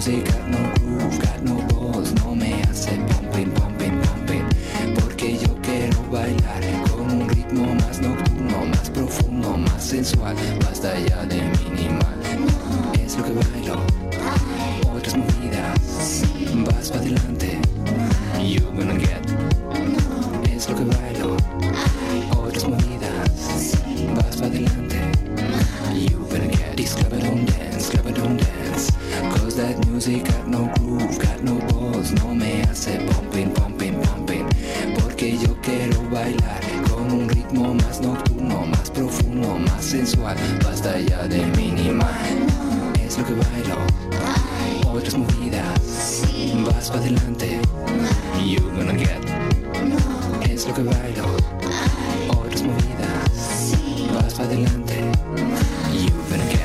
music got no groove, got no balls, no me hace pumping, pumping, pumping. Porque yo quiero bailar con un ritmo más nocturno, más profundo, más sensual. Basta ya de minimal, es lo que bailo. Otras movidas, vas para adelante, you're gonna get. Es lo que bailo. Otras movidas, vas para adelante, you're gonna get. This club don't dance, club don't dance. Cause that music got no groove, got no balls, no me hace pumping, pumping, pumping. Porque yo quiero bailar con un ritmo más nocturno, más profundo, más sensual. Basta ya de minimal, es lo que bailo. Otras movidas, vas para adelante, you're gonna get. Es lo que bailo. Otras movidas, vas para adelante, you're gonna get.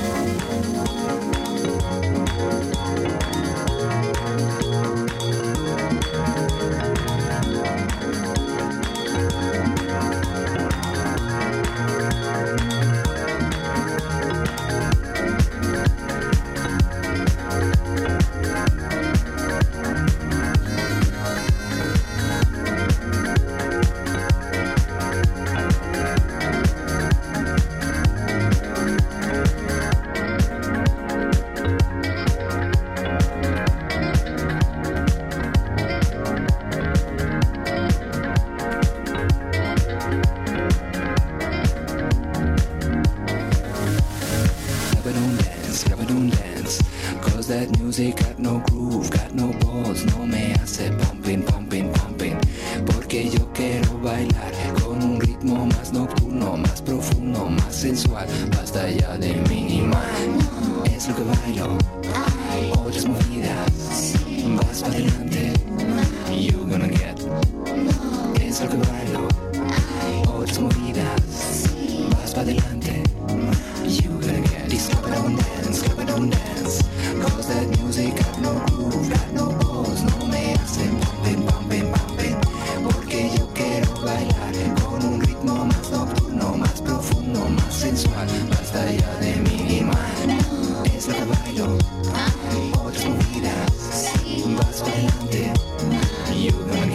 That music got no groove, got no balls, no me hace pumping, pumping, pumping. Porque yo quiero bailar con un ritmo más nocturno, más profundo, más sensual. Basta ya de minimal, es lo que bailo. Otras movidas, vas para adelante, you're gonna get. Es lo que bailo. Otras movidas, vas para adelante, you're gonna get. This club don't dance, club don't dance. Cause that music got no groove, got no balls, no me hace pumping, pumping, pumping. Porque yo quiero bailar con un ritmo más nocturno, más profundo, más sensual. Basta ya de minimal, es lo que bailo. Otras movidas, vas para adelante, you're gonna